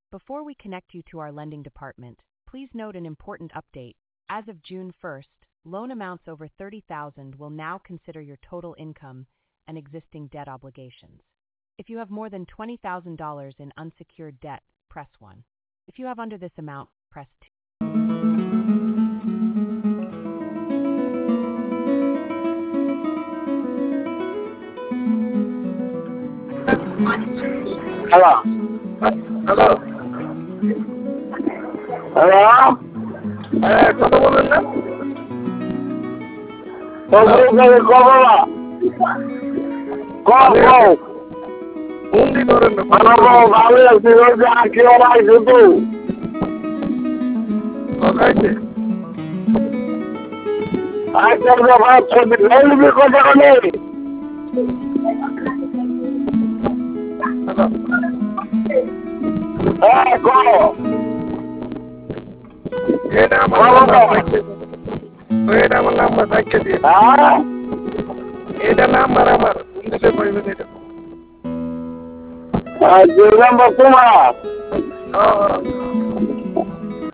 Before we connect you to our lending department, please note an important update. As of June 1st, loan amounts over $30,000 will now consider your total income and existing debt obligations. If you have more than $20,000 in unsecured debt, press 1. If you have under this amount, press 2. Hello. Hello. Hello? কথা বলেন না? বন্দি করেন না। খাইছে? এটা আমার number রাখতে দিয়ে। এটা নাম্বার আমার দিতে পারবেন এটা। তোমার